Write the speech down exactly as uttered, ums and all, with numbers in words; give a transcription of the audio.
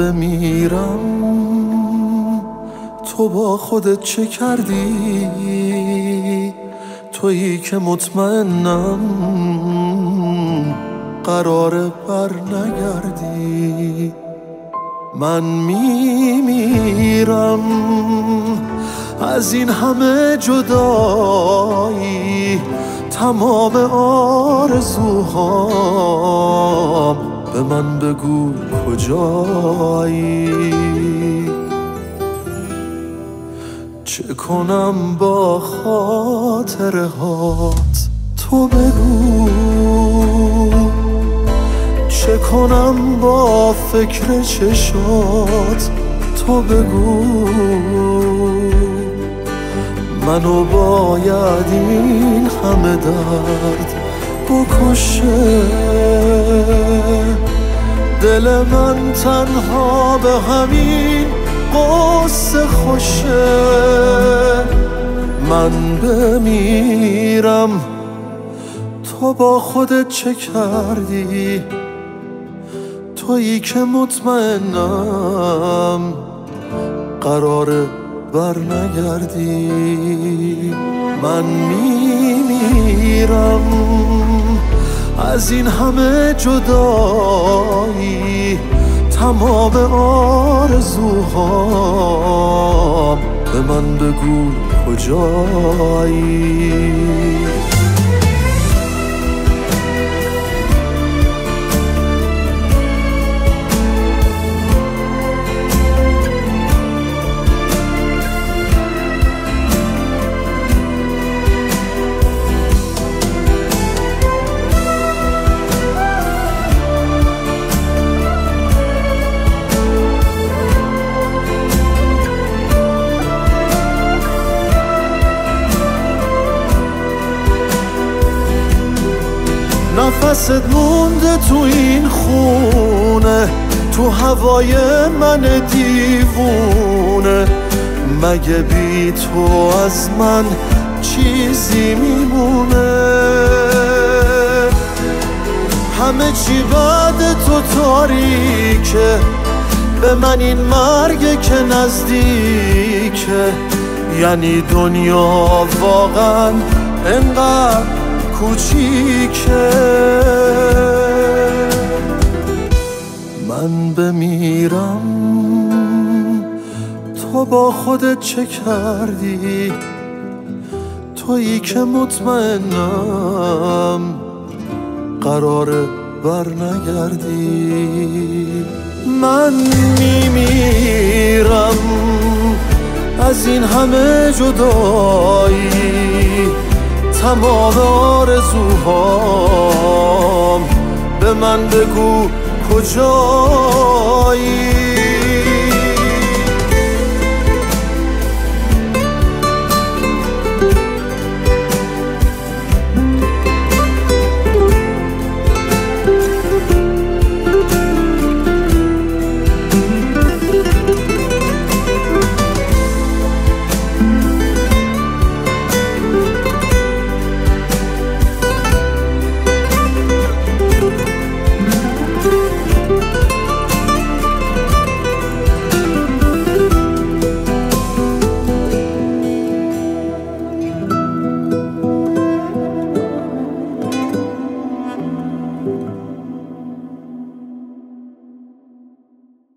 بمیرم تو با خودت چه کردی؟ تویی که مطمئنم قراره بر نگردی. من میمیرم از این همه جدایی، تمام آرزوهام به من بگو کجایی. چه کنم با خاطره هات تو بگو، چه کنم با فکر چشات تو بگو. منو باید این همه درد بکشه، دل من تنها به همین قصه خوشه. من بمیرم تو با خودت چه کردی؟ تویی که مطمئنم قراره بر نگردی. من میمیرم از این همه جدایی، تمام آرزوهام به من بگو کجایی. نفست مونده تو این خونه، تو هوای من دیوونه. مگه بی تو از من چیزی میمونه؟ همه چی بعد تو تاریکه، به من این مرگ که نزدیکه. یعنی دنیا واقعا انقدر کوچیکه. من بمیرم تو با خودت چه کردی؟ تویی که مطمئنم قراره بر نگردی. من میمیرم از این همه جدایی، تمام آرزوهام به من بگو کجایی.